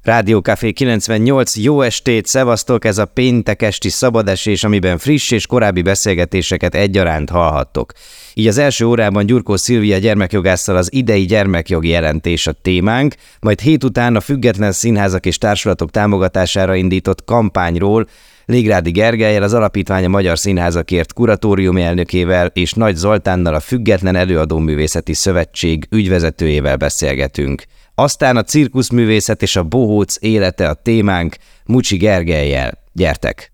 Rádió Café 98, jó estét, szevasztok, ez a péntek esti szabadesés, amiben friss és korábbi beszélgetéseket egyaránt hallhattok. Így az első órában Gyurkó Szilvia gyermekjogásszal az idei gyermekjogi jelentés a témánk, majd hét után a független színházak és társulatok támogatására indított kampányról Légrádi Gergellyel, az Alapítvány a Magyar Színházakért kuratóriumi elnökével és Nagy Zoltánnal, a Független Előadóművészeti Szövetség ügyvezetőjével beszélgetünk. Aztán a cirkuszművészet és a bohóc élete a témánk Mucsi Gergellyel. Gyertek!